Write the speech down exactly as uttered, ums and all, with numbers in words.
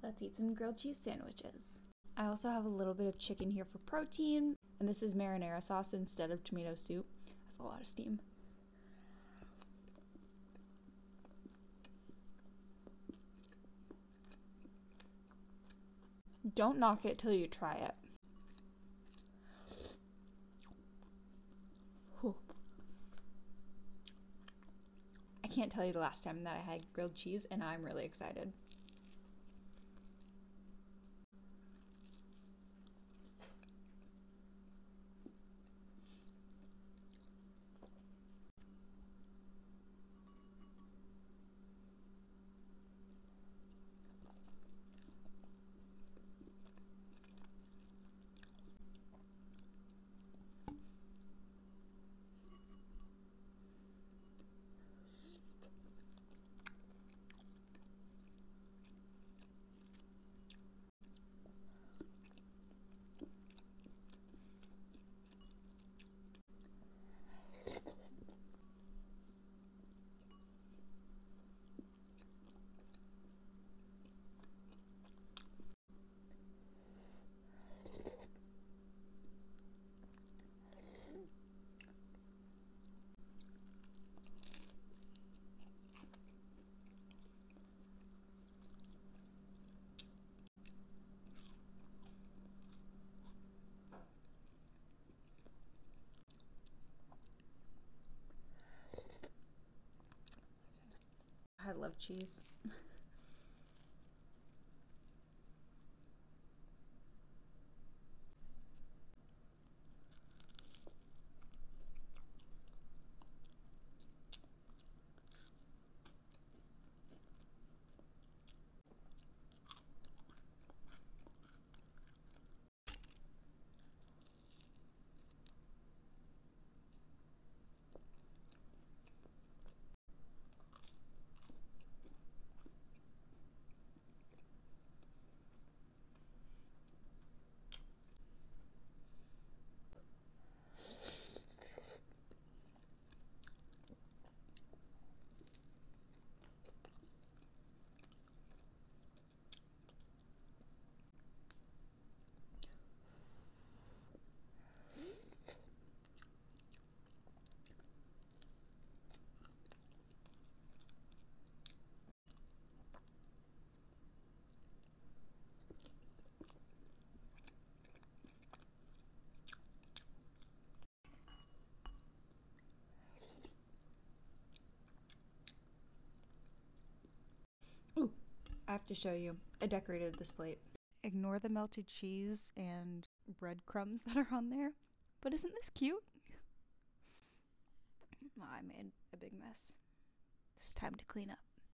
Let's eat some grilled cheese sandwiches. I also have a little bit of chicken here for protein, and this is marinara sauce instead of tomato soup. That's a lot of steam. Don't knock it till you try it. Whew. I can't tell you the last time that I had grilled cheese, and I'm really excited. I love cheese. Ooh, I have to show you. I decorated this plate. Ignore the melted cheese and breadcrumbs that are on there. But isn't this cute? Oh, I made a big mess. It's time to clean up.